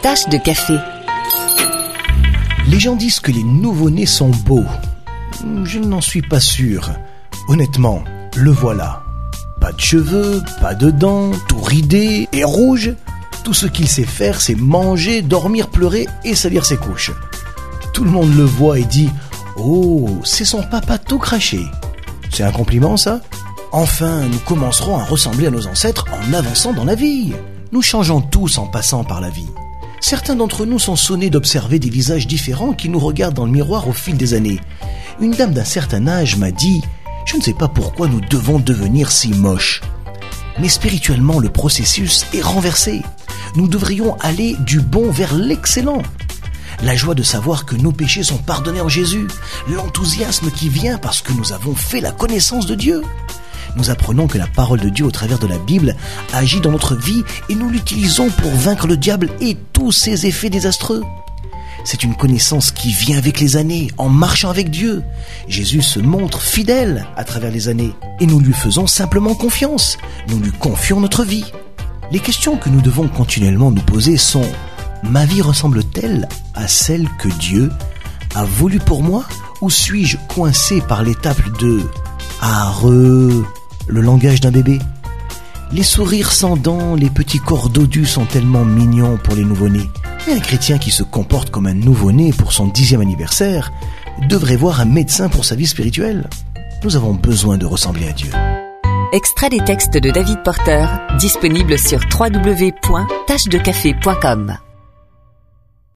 Tache de café. Les gens disent que les nouveau-nés sont beaux. Je n'en suis pas sûr. Honnêtement, le voilà. Pas de cheveux, pas de dents, tout ridé et rouge. Tout ce qu'il sait faire, c'est manger, dormir, pleurer et salir ses couches. Tout le monde le voit et dit « Oh, c'est son papa tout craché ». C'est un compliment, ça ? Enfin, nous commencerons à ressembler à nos ancêtres en avançant dans la vie. Nous changeons tous en passant par la vie. Certains d'entre nous sont sonnés d'observer des visages différents qui nous regardent dans le miroir au fil des années. Une dame d'un certain âge m'a dit « Je ne sais pas pourquoi nous devons devenir si moches. » Mais spirituellement, le processus est renversé. Nous devrions aller du bon vers l'excellent. La joie de savoir que nos péchés sont pardonnés en Jésus. L'enthousiasme qui vient parce que nous avons fait la connaissance de Dieu. Nous apprenons que la parole de Dieu au travers de la Bible agit dans notre vie et nous l'utilisons pour vaincre le diable et tous ses effets désastreux. C'est une connaissance qui vient avec les années, en marchant avec Dieu. Jésus se montre fidèle à travers les années et nous lui faisons simplement confiance. Nous lui confions notre vie. Les questions que nous devons continuellement nous poser sont: ma vie ressemble-t-elle à celle que Dieu a voulu pour moi, ou suis-je coincé par l'étape de le langage d'un bébé? Les sourires sans dents, les petits corps dodus sont tellement mignons pour les nouveau-nés. Mais un chrétien qui se comporte comme un nouveau-né pour son 10e anniversaire devrait voir un médecin pour sa vie spirituelle. Nous avons besoin de ressembler à Dieu. Extrait des textes de David Porter, disponible sur www.tachedecafé.com.